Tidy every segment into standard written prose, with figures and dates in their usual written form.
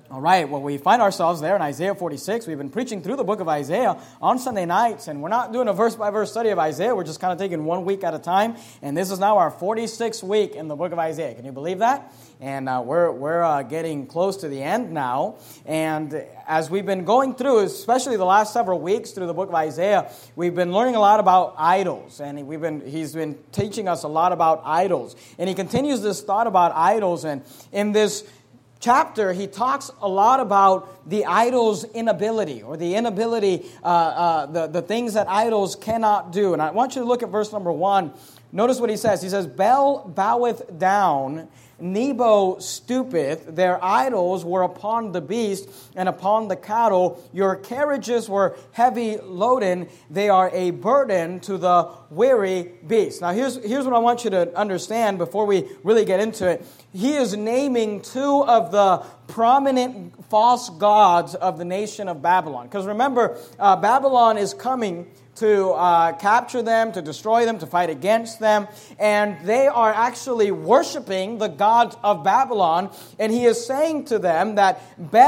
All right, well, we find ourselves there in Isaiah 46. We've been preaching through the book of Isaiah on Sunday nights, and we're not doing a verse-by-verse study of Isaiah. We're just kind of taking 1 week at a time, and this is now our 46th week in the book of Isaiah. Can you believe that? And we're getting close to the end now, and as we've been going through, especially the last several weeks through the book of Isaiah, we've been learning a lot about idols, and he's been teaching us a lot about idols, and he continues this thought about idols, and in this chapter, he talks a lot about the idol's inability, or the inability, the things that idols cannot do. And I want you to look at verse number 1. Notice what he says. He says, Bel boweth down, Nebo stoopeth, their idols were upon the beast and upon the cattle. Your carriages were heavy loaden, they are a burden to the weary beast. Now here's what I want you to understand before we really get into it. He is naming two of the prominent false gods of the nation of Babylon. Because remember, Babylon is coming to capture them, to destroy them, to fight against them. And they are actually worshiping the gods of Babylon. And he is saying to them that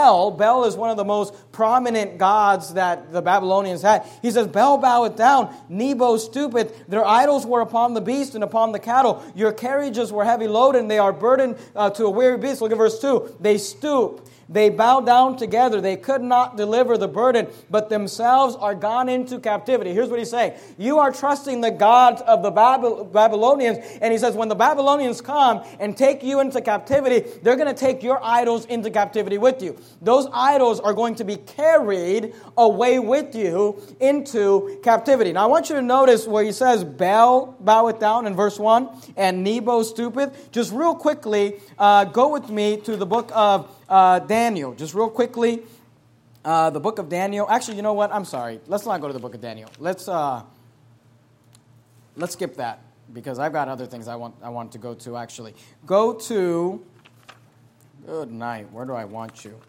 Bel is one of the most prominent gods that the Babylonians had. He says, Bel boweth down, Nebo stoopeth. Their idols were upon the beast and upon the cattle. Your carriages were heavy loaded, and they are burdened to a weary beast. Look at verse 2. They stoop. They bow down together. They could not deliver the burden, but themselves are gone into captivity. Here's what he's saying. You are trusting the gods of the Babylonians. And he says, when the Babylonians come and take you into captivity, they're going to take your idols into captivity with you. Those idols are going to be carried away with you into captivity. Now, I want you to notice where he says, Bel boweth down in verse 1, and Nebo stoopeth. Just real quickly, go with me to the book of Daniel, just real quickly, the book of Daniel. Actually, you know what? I'm sorry. Let's not go to the book of Daniel. Let's skip that because I've got other things I want to go to. Actually, go to. Good night. Where do I want you?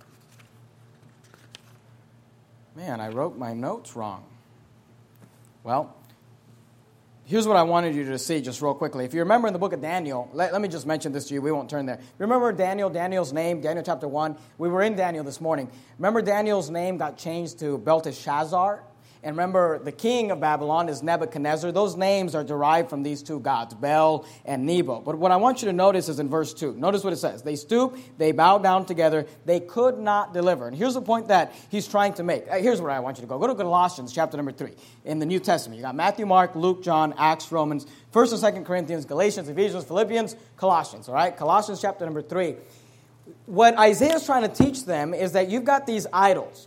Man, I wrote my notes wrong. Well, here's what I wanted you to see just real quickly. If you remember in the book of Daniel, let me just mention this to you. We won't turn there. Remember Daniel's name, Daniel chapter 1? We were in Daniel this morning. Remember Daniel's name got changed to Belteshazzar? And remember, the king of Babylon is Nebuchadnezzar. Those names are derived from these two gods, Bel and Nebo. But what I want you to notice is in verse 2. Notice what it says. They stoop, they bow down together, they could not deliver. And here's the point that he's trying to make. Here's where I want you to go. Go to Colossians chapter number 3 in the New Testament. You got Matthew, Mark, Luke, John, Acts, Romans, 1st and 2nd Corinthians, Galatians, Ephesians, Philippians, Colossians. All right? Colossians chapter number 3. What Isaiah is trying to teach them is that you've got these idols.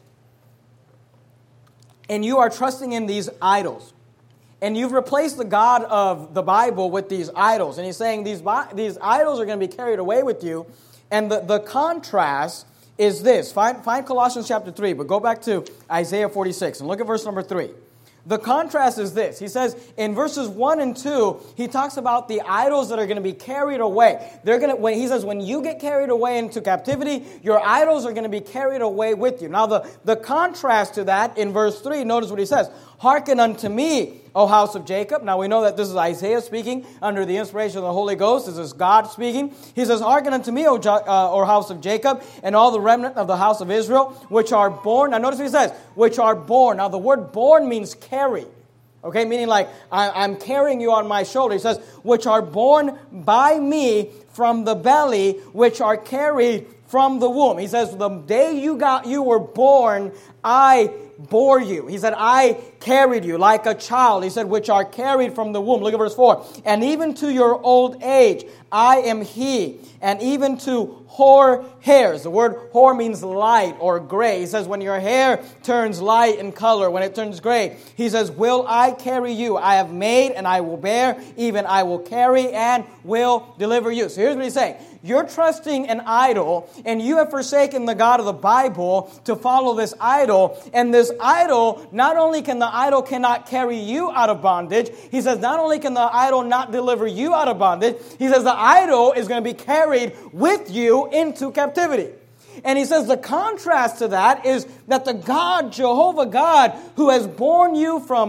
And you are trusting in these idols. And you've replaced the God of the Bible with these idols. And he's saying these idols are going to be carried away with you. And the contrast is this. Find Colossians chapter 3, but go back to Isaiah 46 and look at verse number 3. The contrast is this. He says in verses 1 and 2, he talks about the idols that are going to be carried away. He says, when you get carried away into captivity, your idols are going to be carried away with you. Now, the contrast to that in verse 3, notice what he says. Hearken unto me, O house of Jacob. Now, we know that this is Isaiah speaking under the inspiration of the Holy Ghost. This is God speaking. He says, hearken unto me, O house of Jacob, and all the remnant of the house of Israel, which are born. Now, notice what he says, which are born. Now, the word born means carried. Okay, meaning like, I'm carrying you on my shoulder. He says, which are born by me from the belly, which are carried from the womb. He says, the day you were born, I bore you. He said, I carried you like a child. He said, which are carried from the womb. Look at verse 4. And even to your old age, I am he. And even to hoar hairs. The word hoar means light or gray. He says, when your hair turns light in color, when it turns gray, he says, will I carry you? I have made and I will bear, even I will carry and will deliver you. So here's what he's saying. You're trusting an idol, and you have forsaken the God of the Bible to follow this idol. And this idol, not only can the idol cannot carry you out of bondage, he says not only can the idol not deliver you out of bondage, he says the idol is going to be carried with you into captivity. And he says the contrast to that is that the God, Jehovah God, who has borne you from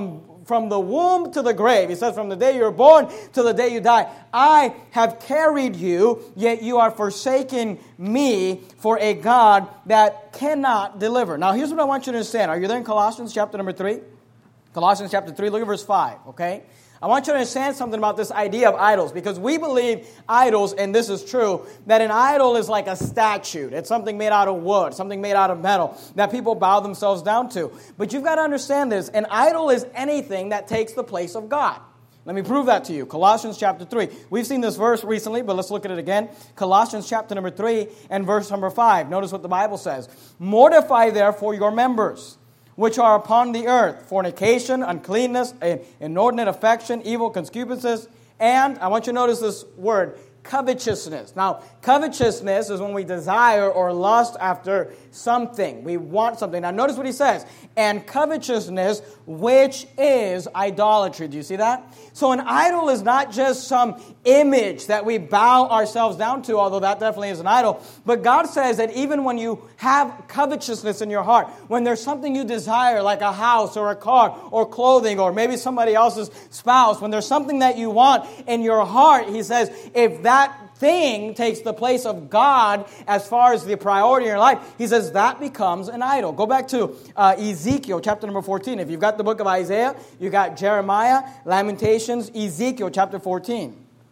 from the womb to the grave. He says, from the day you're born to the day you die, I have carried you, yet you are forsaking me for a God that cannot deliver. Now, here's what I want you to understand. Are you there in Colossians chapter number 3? Colossians chapter 3, look at verse 5, okay? I want you to understand something about this idea of idols, because we believe idols, and this is true, that an idol is like a statue. It's something made out of wood, something made out of metal that people bow themselves down to. But you've got to understand this. An idol is anything that takes the place of God. Let me prove that to you. Colossians chapter 3. We've seen this verse recently, but let's look at it again. Colossians chapter number 3 and verse number 5. Notice what the Bible says. Mortify therefore your members, which are upon the earth, fornication, uncleanness, inordinate affection, evil concupiscence, and, I want you to notice this word, covetousness. Now, covetousness is when we desire or lust after something. We want something. Now, notice what he says. And covetousness, which is idolatry. Do you see that? So an idol is not just some image that we bow ourselves down to, although that definitely is an idol. But God says that even when you have covetousness in your heart, when there's something you desire, like a house or a car or clothing or maybe somebody else's spouse, when there's something that you want in your heart, he says, if that thing takes the place of God as far as the priority in your life, he says that becomes an idol. Go back to Ezekiel chapter number 14. If you've got the book of Isaiah, you've got Jeremiah, Lamentations, Ezekiel chapter 14.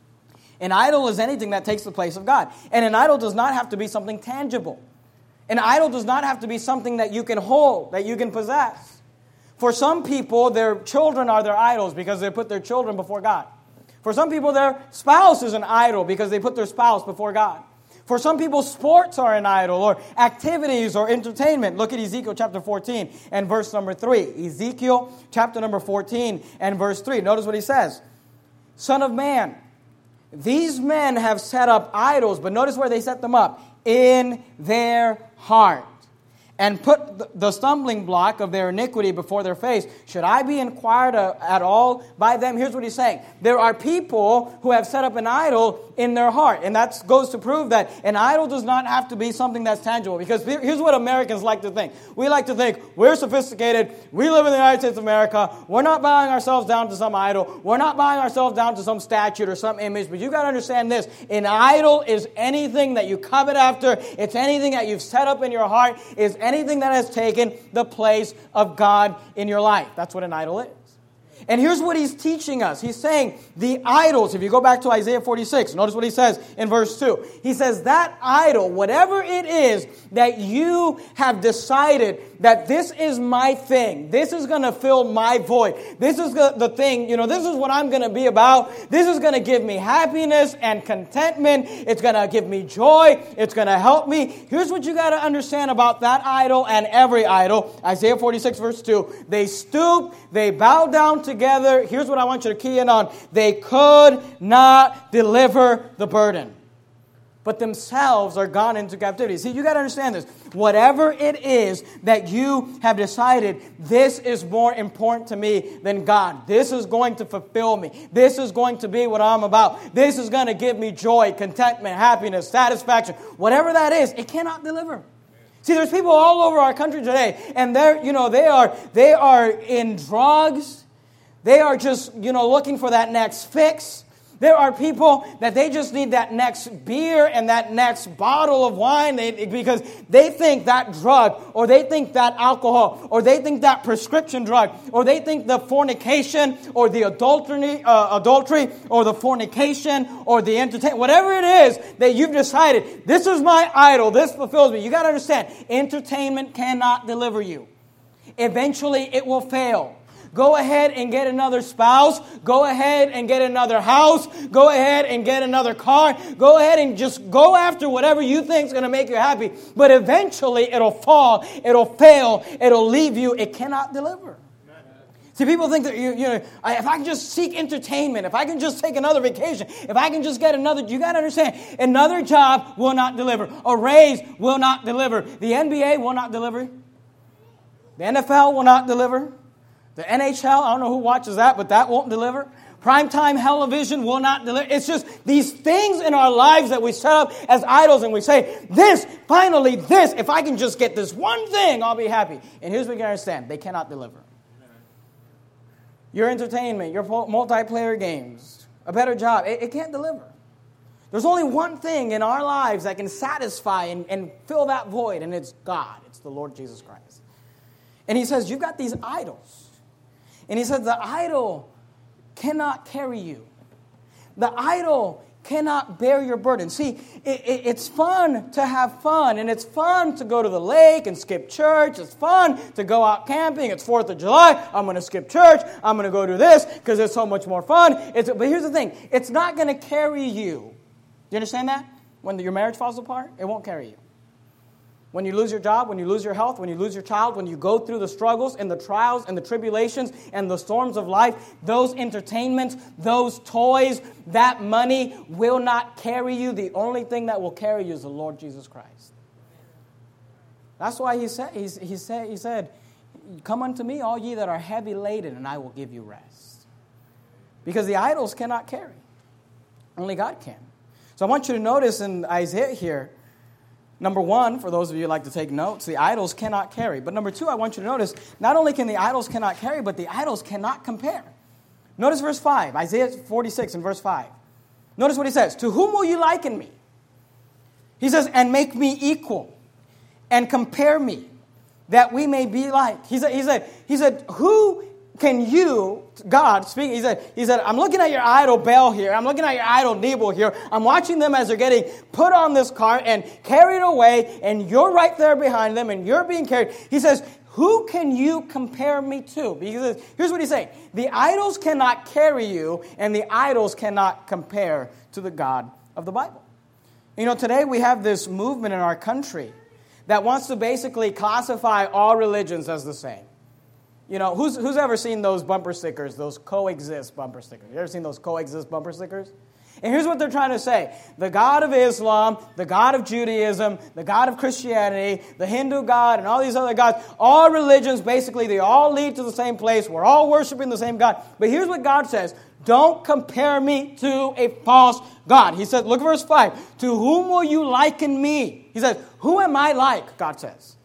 An idol is anything that takes the place of God. And an idol does not have to be something tangible. An idol does not have to be something that you can hold, that you can possess. For some people, their children are their idols because they put their children before God. For some people, their spouse is an idol because they put their spouse before God. For some people, sports are an idol, or activities or entertainment. Look at Ezekiel chapter 14 and verse number 3. Ezekiel chapter number 14 and verse 3. Notice what he says. Son of man, these men have set up idols, but notice where they set them up. In their heart. And put the stumbling block of their iniquity before their face. Should I be inquired at all by them? Here's what he's saying. There are people who have set up an idol in their heart. And that goes to prove that an idol does not have to be something that's tangible. Because here's what Americans like to think. We like to think we're sophisticated. We live in the United States of America. We're not bowing ourselves down to some idol. We're not bowing ourselves down to some statue or some image. But you've got to understand this. An idol is anything that you covet after. It's anything that you've set up in your heart. Is anything that has taken the place of God in your life. That's what an idol is. And here's what he's teaching us. He's saying the idols, if you go back to Isaiah 46, notice what he says in verse 2. He says that idol, whatever it is that you have decided that this is my thing, this is going to fill my void, this is the thing, this is what I'm going to be about, this is going to give me happiness and contentment, it's going to give me joy, it's going to help me. Here's what you got to understand about that idol and every idol. Isaiah 46 verse 2, they stoop, they bow down together. Here's what I want you to key in on. They could not deliver the burden, but themselves are gone into captivity. See, you got to understand this. Whatever it is that you have decided, this is more important to me than God. This is going to fulfill me. This is going to be what I'm about. This is going to give me joy, contentment, happiness, satisfaction. Whatever that is, it cannot deliver. See, there's people all over our country today, and they are in drugs. They are just, looking for that next fix. There are people that they just need that next beer and that next bottle of wine because they think that drug, or they think that alcohol, or they think that prescription drug, or they think the fornication or the adultery or the fornication or the entertainment, whatever it is that you've decided, this is my idol, this fulfills me. You got to understand, entertainment cannot deliver you. Eventually it will fail. Go ahead and get another spouse. Go ahead and get another house. Go ahead and get another car. Go ahead and just go after whatever you think is going to make you happy. But eventually it'll fall. It'll fail. It'll leave you. It cannot deliver. See, people think that, if I can just seek entertainment, if I can just take another vacation, if I can just get you got to understand, another job will not deliver. A raise will not deliver. The NBA will not deliver. The NFL will not deliver. The NHL, I don't know who watches that, but that won't deliver. Primetime television will not deliver. It's just these things in our lives that we set up as idols, and we say, finally this, if I can just get this one thing, I'll be happy. And here's what you understand. They cannot deliver. your entertainment, your multiplayer games, a better job. It can't deliver. There's only one thing in our lives that can satisfy and fill that void, and it's God. It's the Lord Jesus Christ. And he says, you've got these idols. And he says, the idol cannot carry you. The idol cannot bear your burden. See, it's fun to have fun, and it's fun to go to the lake and skip church. It's fun to go out camping. It's 4th of July. I'm going to skip church. I'm going to go do this because it's so much more fun. But here's the thing. It's not going to carry you. Do you understand that? When your marriage falls apart, it won't carry you. When you lose your job, when you lose your health, when you lose your child, when you go through the struggles and the trials and the tribulations and the storms of life, those entertainments, those toys, that money will not carry you. The only thing that will carry you is the Lord Jesus Christ. That's why he said, come unto me, all ye that are heavy laden, and I will give you rest. Because the idols cannot carry. Only God can. So I want you to notice in Isaiah here, number one, for those of you who like to take notes, the idols cannot carry. But number two, I want you to notice, not only can the idols cannot carry, but the idols cannot compare. Notice verse 5, Isaiah 46 and verse 5. Notice what he says, to whom will you liken me? He says, and make me equal, and compare me, that we may be like. He said, who can you, God speaking, he said, I'm looking at your idol Baal here. I'm looking at your idol Nebo here. I'm watching them as they're getting put on this cart and carried away, and you're right there behind them, and you're being carried. He says, who can you compare me to? Because here's what he's saying. The idols cannot carry you, and the idols cannot compare to the God of the Bible. You know, today we have this movement in our country that wants to basically classify all religions as the same. You know, who's ever seen those bumper stickers, those coexist bumper stickers? You ever seen those coexist bumper stickers? And here's what they're trying to say. The God of Islam, the God of Judaism, the God of Christianity, the Hindu God, and all these other gods, all religions, basically, they all lead to the same place. We're all worshiping the same God. But here's what God says. Don't compare me to a false God. He said, look at verse 5. To whom will you liken me? He says, who am I like, God says.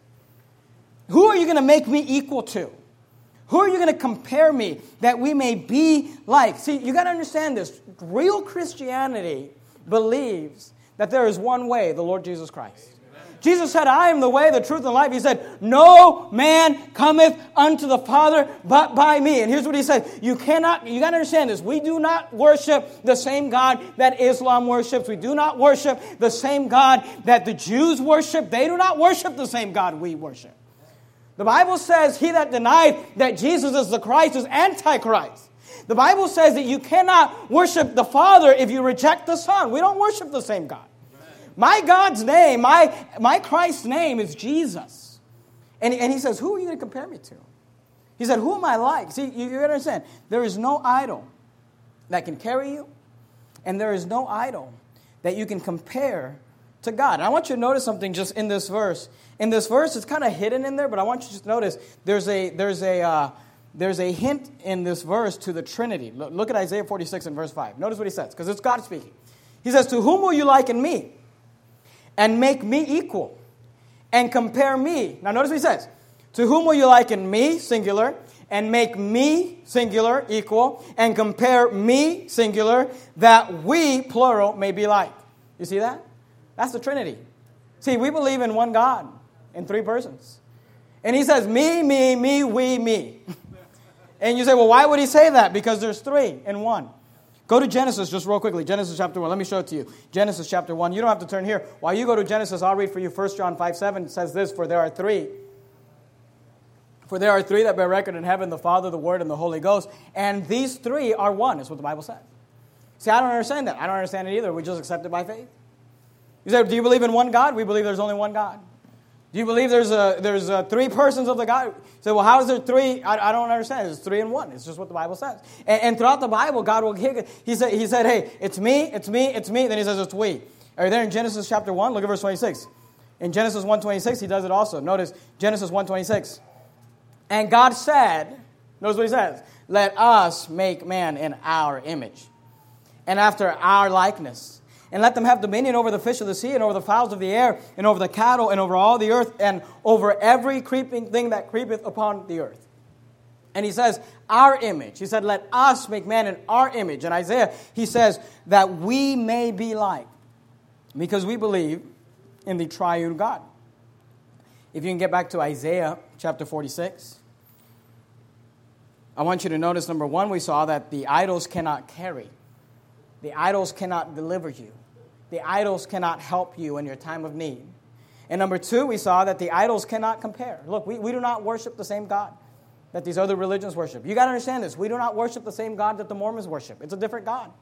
Who are you going to make me equal to? Who are you going to compare me that we may be like? See, you got to understand this. Real Christianity believes that there is one way, the Lord Jesus Christ. Jesus said, I am the way, the truth, and the life. He said, no man cometh unto the Father but by me. And here's what he said. You got to understand this. We do not worship the same God that Islam worships. We do not worship the same God that the Jews worship. They do not worship the same God we worship. The Bible says he that denied that Jesus is the Christ is Antichrist. The Bible says that you cannot worship the Father if you reject the Son. We don't worship the same God. My God's name, my Christ's name is Jesus. And he says, who are you going to compare me to? He said, who am I like? See, you understand, there is no idol that can carry you, and there is no idol that you can compare to God. And I want you to notice something just in this verse. In this verse, it's kind of hidden in there, but I want you to notice there's a hint in this verse to the Trinity. Look at Isaiah 46 and verse 5. Notice what he says, because it's God speaking. He says, to whom will you liken me? And make me equal, and compare me. Now notice what he says. To whom will you liken me, singular, and make me, singular, equal, and compare me, singular, that we, plural, may be like. You see that? That's the Trinity. See, we believe in one God in three persons. And he says, me, we, me. And you say, well, why would he say that? Because there's three in one. Go to Genesis just real quickly. Genesis chapter 1. Let me show it to you. Genesis chapter 1. You don't have to turn here. While you go to Genesis, I'll read for you 1 John 5:7. It says this, for there are three that bear record in heaven, the Father, the Word, and the Holy Ghost. And these three are one, is what the Bible says. See, I don't understand that. I don't understand it either. We just accept it by faith. You say, do you believe in one God? We believe there's only one God. Do you believe there's three persons of the God? You say, well, how is there three? I don't understand. It's three in one. It's just what the Bible says. And throughout the Bible, God will he said, hey, it's me. Then he says it's we. Are you there in Genesis chapter 1? Look at verse 26. In Genesis 1:26, he does it also. Notice Genesis 1:26. And God said, notice what he says, let us make man in our image and after our likeness. And let them have dominion over the fish of the sea, and over the fowls of the air, and over the cattle, and over all the earth, and over every creeping thing that creepeth upon the earth. And he says, our image. He said, let us make man in our image. In Isaiah, he says that we may be like, because we believe in the triune God. If you can get back to Isaiah chapter 46, I want you to notice, number one, we saw that the idols cannot carry. The idols cannot deliver you. The idols cannot help you in your time of need. And number two, we saw that the idols cannot compare. Look, we do not worship the same God that these other religions worship. You got to understand this. We do not worship the same God that the Mormons worship. It's a different God.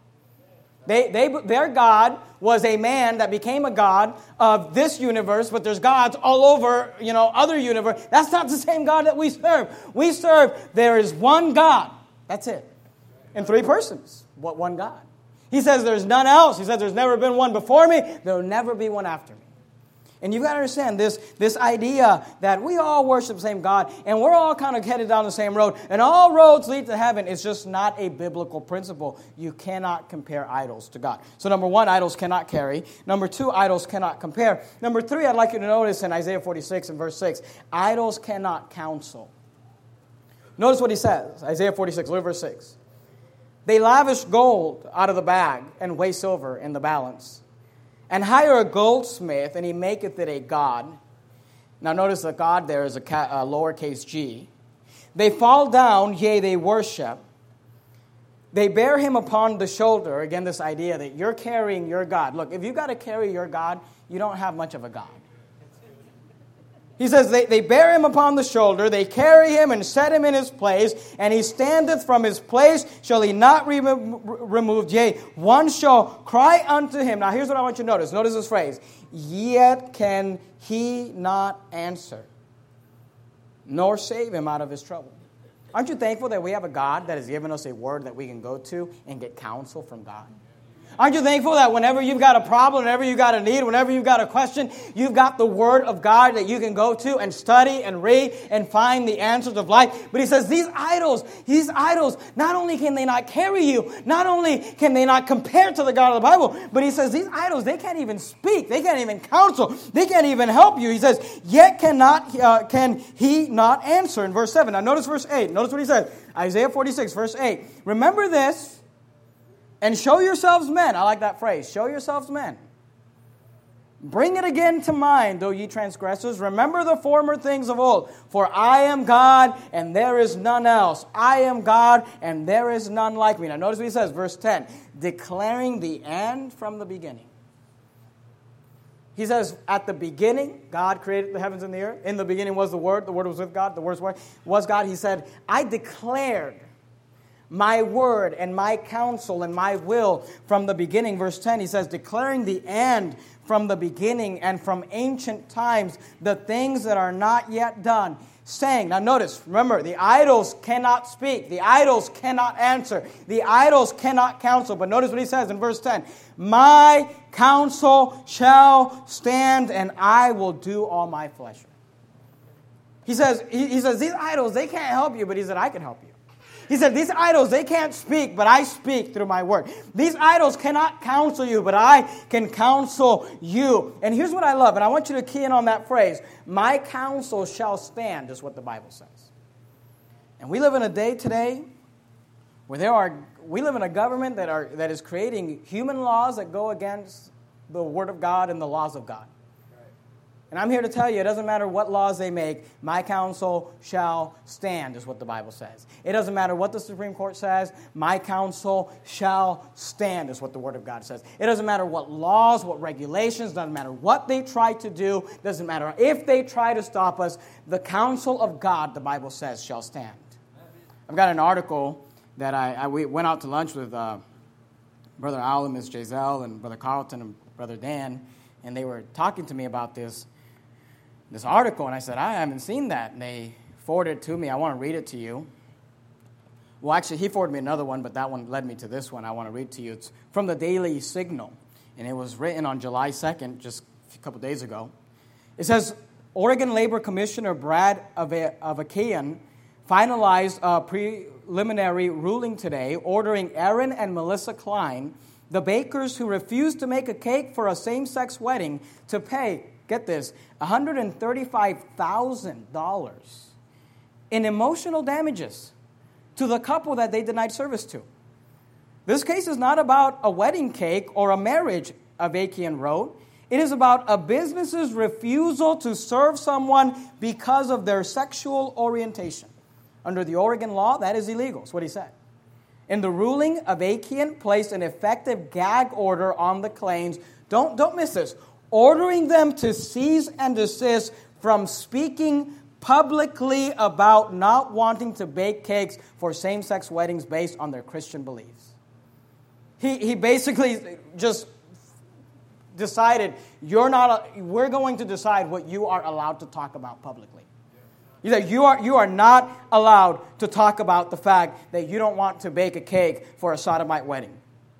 Their God was a man that became a God of this universe, but there's gods all over, other universe. That's not the same God that we serve. We serve, there is one God. That's it. In three persons. What one God? He says there's none else. He says there's never been one before me. There will never be one after me. And you've got to understand this idea that we all worship the same God and we're all kind of headed down the same road and all roads lead to heaven. It's just not a biblical principle. You cannot compare idols to God. So number one, idols cannot carry. Number two, idols cannot compare. Number three, I'd like you to notice in Isaiah 46 and verse 6, idols cannot counsel. Notice what he says, Isaiah 46, look at verse 6. They lavish gold out of the bag and weigh silver in the balance. And hire a goldsmith, and he maketh it a god. Now notice the god there is a lowercase g. They fall down, yea, they worship. They bear him upon the shoulder. Again, this idea that you're carrying your God. Look, if you've got to carry your God, you don't have much of a God. He says they bear him upon the shoulder, they carry him and set him in his place, and he standeth from his place, shall he not be removed, yea, one shall cry unto him. Now here's what I want you to notice. Notice this phrase. Yet can he not answer, nor save him out of his trouble. Aren't you thankful that we have a God that has given us a word that we can go to and get counsel from God? Aren't you thankful that whenever you've got a problem, whenever you've got a need, whenever you've got a question, you've got the Word of God that you can go to and study and read and find the answers of life? But he says these idols, not only can they not carry you, not only can they not compare to the God of the Bible, but he says these idols, they can't even speak, they can't even counsel, they can't even help you. He says, yet can he not answer, in verse 7. Now notice verse 8. Notice what he says. Isaiah 46, verse 8. Remember this, and show yourselves men. I like that phrase. Show yourselves men. Bring it again to mind, O ye transgressors. Remember the former things of old. For I am God, and there is none else. I am God, and there is none like me. Now notice what he says, verse 10. Declaring the end from the beginning. He says, at the beginning, God created the heavens and the earth. In the beginning was the Word. The Word was with God. The Word was God. He said, I declared my word and my counsel and my will from the beginning. Verse 10, he says, declaring the end from the beginning and from ancient times, the things that are not yet done. Saying, now notice, remember, the idols cannot speak. The idols cannot answer. The idols cannot counsel. But notice what he says in verse 10. My counsel shall stand, and I will do all my pleasure. He says, these idols, they can't help you, but he said, I can help you. He said, these idols, they can't speak, but I speak through my word. These idols cannot counsel you, but I can counsel you. And here's what I love, and I want you to key in on that phrase. My counsel shall stand, is what the Bible says. And we live in a day today where we live in a government that is creating human laws that go against the word of God and the laws of God. And I'm here to tell you, it doesn't matter what laws they make, my counsel shall stand, is what the Bible says. It doesn't matter what the Supreme Court says, my counsel shall stand, is what the Word of God says. It doesn't matter what laws, what regulations, doesn't matter what they try to do, doesn't matter if they try to stop us, the counsel of God, the Bible says, shall stand. I've got an article that we went out to lunch with Brother Al and Miss Giselle and Brother Carlton and Brother Dan, and they were talking to me about this article, and I said, I haven't seen that. And they forwarded it to me. I want to read it to you. Well, actually, he forwarded me another one, but that one led me to this one. I want to read to you. It's from the Daily Signal, and it was written on July 2nd, just a couple days ago. It says, Oregon Labor Commissioner Brad Avakian finalized a preliminary ruling today ordering Aaron and Melissa Klein, the bakers who refused to make a cake for a same-sex wedding, to pay, get this, $135,000 in emotional damages to the couple that they denied service to. This case is not about a wedding cake or a marriage, Avakian wrote. It is about a business's refusal to serve someone because of their sexual orientation. Under the Oregon law, that is illegal. That's what he said. In the ruling, Avakian placed an effective gag order on the claims. Don't miss this. Ordering them to cease and desist from speaking publicly about not wanting to bake cakes for same-sex weddings based on their Christian beliefs. He basically just decided, we're going to decide what you are allowed to talk about publicly. He said, you are not allowed to talk about the fact that you don't want to bake a cake for a sodomite wedding.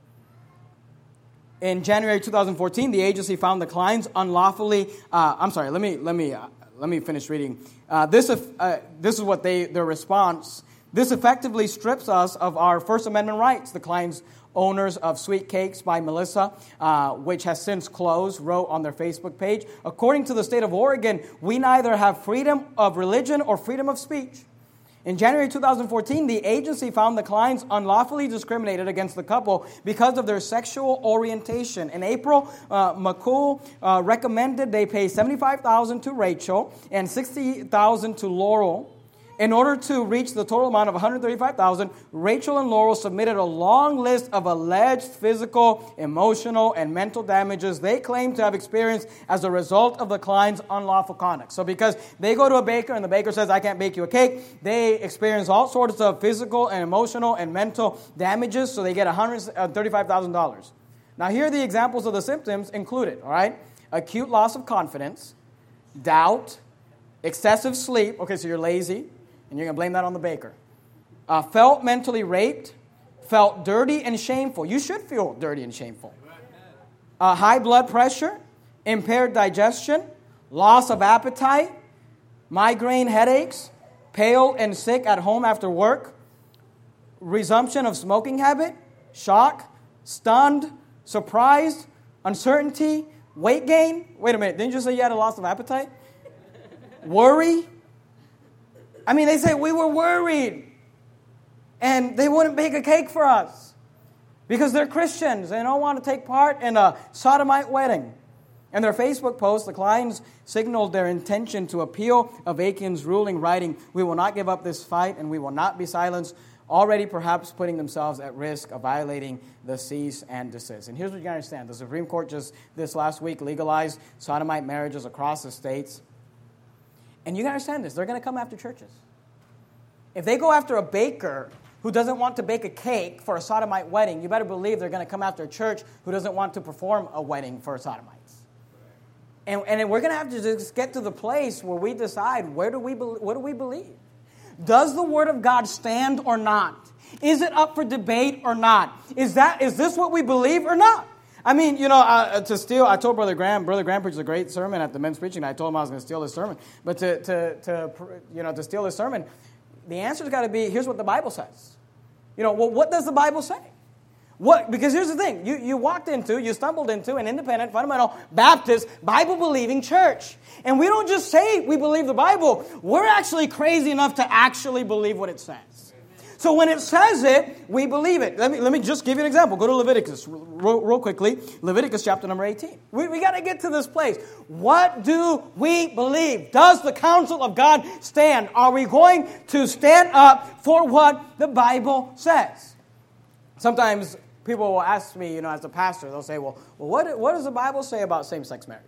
In January 2014, the agency found the clients unlawfully. Let me finish reading. This is what their response. This effectively strips us of our First Amendment rights. The clients, owners of Sweet Cakes by Melissa, which has since closed, wrote on their Facebook page, according to the state of Oregon, we neither have freedom of religion or freedom of speech. In January 2014, the agency found the clients unlawfully discriminated against the couple because of their sexual orientation. In April, McCool recommended they pay $75,000 to Rachel and $60,000 to Laurel. In order to reach the total amount of $135,000, Rachel and Laurel submitted a long list of alleged physical, emotional, and mental damages they claim to have experienced as a result of the client's unlawful conduct. So because they go to a baker and the baker says, I can't bake you a cake, they experience all sorts of physical and emotional and mental damages, so they get $135,000. Now here are the examples of the symptoms included, all right? Acute loss of confidence, doubt, excessive sleep, okay, so you're lazy, and you're going to blame that on the baker. Felt mentally raped, felt dirty and shameful. You should feel dirty and shameful. High blood pressure, impaired digestion, loss of appetite, migraine headaches, pale and sick at home after work, resumption of smoking habit, shock, stunned, surprised, uncertainty, weight gain. Wait a minute, didn't you say you had a loss of appetite? Worry. I mean, they say we were worried and they wouldn't bake a cake for us because they're Christians. They don't want to take part in a sodomite wedding. In their Facebook post, the clients signaled their intention to appeal Avakian's ruling, writing, we will not give up this fight and we will not be silenced, already perhaps putting themselves at risk of violating the cease and desist. And here's what you got to understand. The Supreme Court just this last week legalized sodomite marriages across the states. And you got to understand this. They're going to come after churches. If they go after a baker who doesn't want to bake a cake for a sodomite wedding, you better believe they're going to come after a church who doesn't want to perform a wedding for sodomites. And we're going to have to just get to the place where we decide, what do we believe? Does the Word of God stand or not? Is it up for debate or not? Is this what we believe or not? I mean, I told Brother Graham preached a great sermon at the men's preaching. I told him I was going to steal his sermon. But to steal his sermon, the answer's got to be, here's what the Bible says. What does the Bible say? Because here's the thing. You stumbled into an independent, fundamental, Baptist, Bible-believing church. And we don't just say we believe the Bible. We're actually crazy enough to actually believe what it says. So when it says it, we believe it. Let me just give you an example. Go to Leviticus real quickly. Leviticus chapter number 18. We got to get to this place. What do we believe? Does the counsel of God stand? Are we going to stand up for what the Bible says? Sometimes people will ask me, as a pastor, they'll say, well, what does the Bible say about same-sex marriage?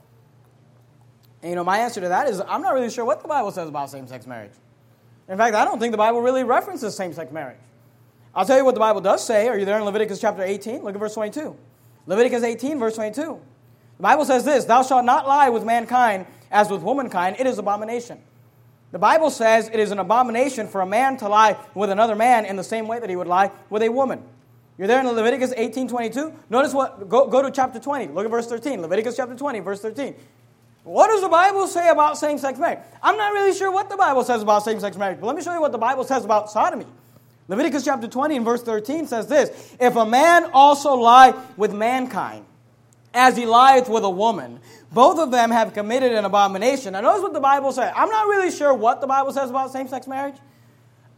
And, my answer to that is, I'm not really sure what the Bible says about same-sex marriage. In fact, I don't think the Bible really references same-sex marriage. I'll tell you what the Bible does say. Are you there in Leviticus chapter 18? Look at verse 22. Leviticus 18, verse 22. The Bible says this, thou shalt not lie with mankind as with womankind. It is abomination. The Bible says it is an abomination for a man to lie with another man in the same way that he would lie with a woman. You're there in Leviticus 18:22. Notice go to chapter 20. Look at verse 13. Leviticus chapter 20, verse 13. What does the Bible say about same-sex marriage? I'm not really sure what the Bible says about same-sex marriage, but let me show you what the Bible says about sodomy. Leviticus chapter 20 and verse 13 says this, if a man also lie with mankind, as he lieth with a woman, both of them have committed an abomination. Now notice what the Bible says. I'm not really sure what the Bible says about same-sex marriage.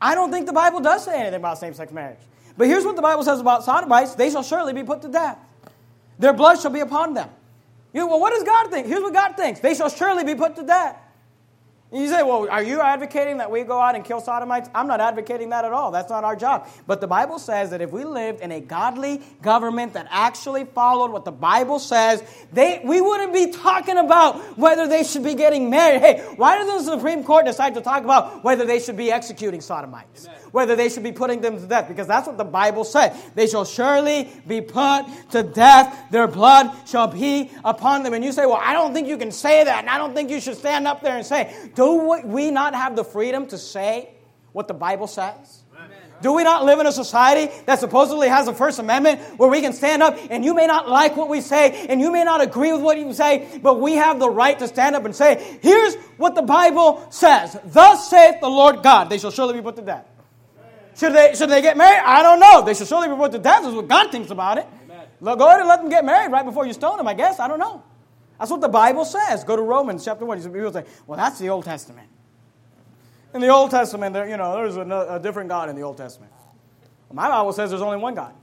I don't think the Bible does say anything about same-sex marriage. But here's what the Bible says about sodomites. They shall surely be put to death. Their blood shall be upon them. Well, what does God think? Here's what God thinks. They shall surely be put to death. And you say, well, are you advocating that we go out and kill sodomites? I'm not advocating that at all. That's not our job. But the Bible says that if we lived in a godly government that actually followed what the Bible says, we wouldn't be talking about whether they should be getting married. Hey, why doesn't the Supreme Court decide to talk about whether they should be executing sodomites? Amen. Whether they should be putting them to death? Because that's what the Bible said. They shall surely be put to death. Their blood shall be upon them. And you say, well, I don't think you can say that. And I don't think you should stand up there and say, do we not have the freedom to say what the Bible says? Amen. Do we not live in a society that supposedly has a First Amendment where we can stand up and you may not like what we say and you may not agree with what you say, but we have the right to stand up and say, here's what the Bible says. Thus saith the Lord God, they shall surely be put to death. Should they get married? I don't know. They should surely be put to death. That's what God thinks about it. Amen. Go ahead and let them get married right before you stone them, I guess. I don't know. That's what the Bible says. Go to Romans chapter 1. People say, well, that's the Old Testament. In the Old Testament, there's a different God in the Old Testament. Well, my Bible says there's only one God.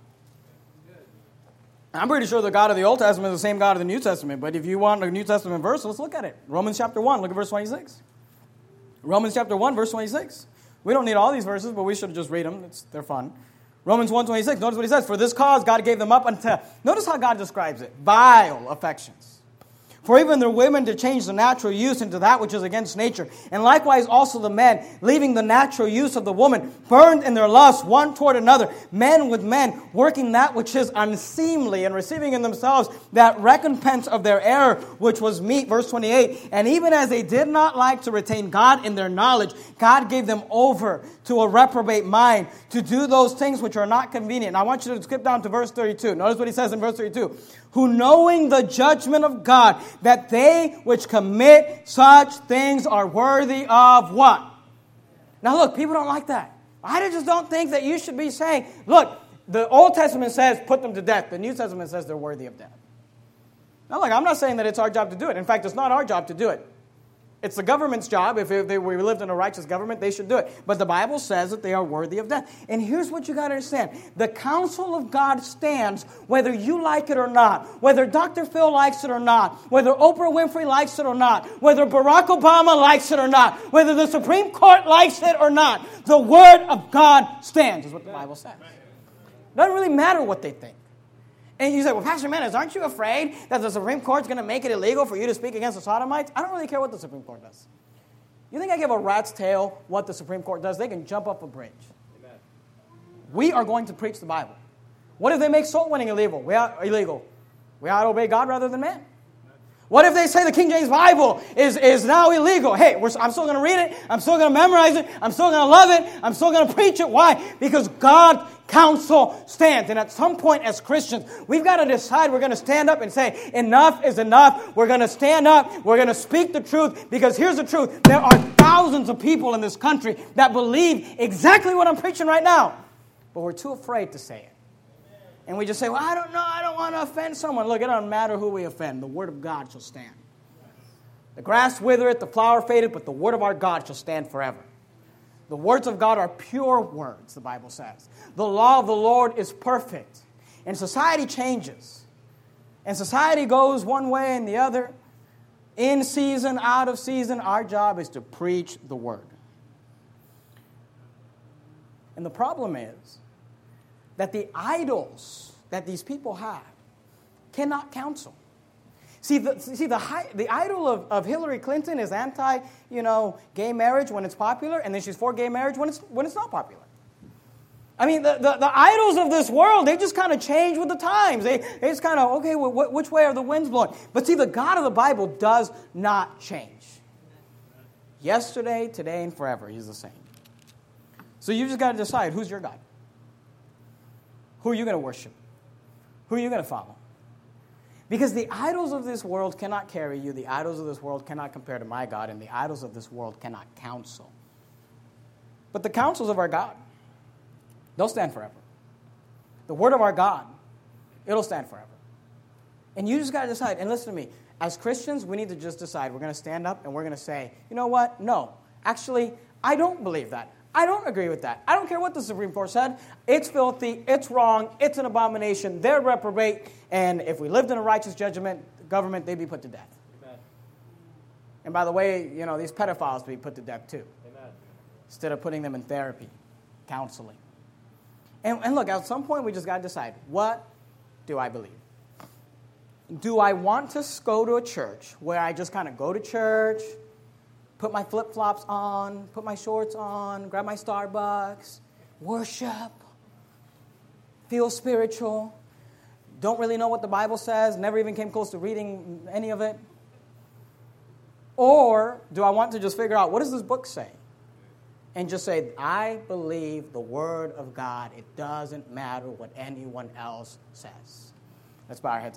I'm pretty sure the God of the Old Testament is the same God of the New Testament. But if you want a New Testament verse, let's look at it. Romans chapter 1, look at verse 26. Romans chapter 1, verse 26. We don't need all these verses, but we should just read them. They're fun. Romans 1:26, notice what he says. For this cause God gave them up unto, notice how God describes it, vile affections. For even the women to change the natural use into that which is against nature. And likewise also the men, leaving the natural use of the woman, burned in their lust one toward another, men with men, working that which is unseemly, and receiving in themselves that recompense of their error, which was meat. Verse 28, and even as they did not like to retain God in their knowledge, God gave them over to a reprobate mind, to do those things which are not convenient. Now I want you to skip down to verse 32. Notice what he says in verse 32. Who knowing the judgment of God, that they which commit such things are worthy of what? Now look, people don't like that. I just don't think that you should be saying, look, the Old Testament says put them to death. The New Testament says they're worthy of death. Now look, I'm not saying that it's our job to do it. In fact, it's not our job to do it. It's the government's job. If we lived in a righteous government, they should do it. But the Bible says that they are worthy of death. And here's what you got to understand. The counsel of God stands whether you like it or not, whether Dr. Phil likes it or not, whether Oprah Winfrey likes it or not, whether Barack Obama likes it or not, whether the Supreme Court likes it or not. The Word of God stands, is what the Bible says. It doesn't really matter what they think. And you say, well, Pastor Menace, aren't you afraid that the Supreme Court's going to make it illegal for you to speak against the sodomites? I don't really care what the Supreme Court does. You think I give a rat's tail what the Supreme Court does? They can jump off a bridge. Amen. We are going to preach the Bible. What if they make soul winning illegal? We ought to obey God rather than man. What if they say the King James Bible is now illegal? Hey, I'm still going to read it. I'm still going to memorize it. I'm still going to love it. I'm still going to preach it. Why? Because God's counsel stands. And at some point as Christians, we've got to decide we're going to stand up and say, enough is enough. We're going to stand up. We're going to speak the truth. Because here's the truth. There are thousands of people in this country that believe exactly what I'm preaching right now. But we're too afraid to say it. And we just say, well, I don't know, I don't want to offend someone. Look, it doesn't matter who we offend. The word of God shall stand. The grass withereth, the flower fadeth, but the word of our God shall stand forever. The words of God are pure words, the Bible says. The law of the Lord is perfect. And society changes. And society goes one way and the other. In season, out of season, our job is to preach the word. And the problem is that the idols that these people have cannot counsel. See, the idol of Hillary Clinton is anti, gay marriage when it's popular, and then she's for gay marriage when it's not popular. I mean, the idols of this world, they just kind of change with the times. They just kind of, okay, well, which way are the winds blowing? But see, the God of the Bible does not change. Yesterday, today, and forever, He's the same. So you just got to decide, who's your God? Who are you going to worship? Who are you going to follow? Because the idols of this world cannot carry you. The idols of this world cannot compare to my God. And the idols of this world cannot counsel. But the counsels of our God, they'll stand forever. The word of our God, it'll stand forever. And you just got to decide. And listen to me. As Christians, we need to just decide. We're going to stand up and we're going to say, you know what? No. Actually, I don't believe that. I don't agree with that. I don't care what the Supreme Court said. It's filthy. It's wrong. It's an abomination. They're reprobate. And if we lived in a righteous government, they'd be put to death. Amen. And by the way, these pedophiles would be put to death too. Amen. Instead of putting them in therapy, counseling. And look, at some point we just got to decide, what do I believe? Do I want to go to a church where I just kind of go to church, put my flip-flops on, put my shorts on, grab my Starbucks, worship, feel spiritual, don't really know what the Bible says, never even came close to reading any of it? Or do I want to just figure out, what does this book say? And just say, I believe the Word of God. It doesn't matter what anyone else says. Let's bow our heads.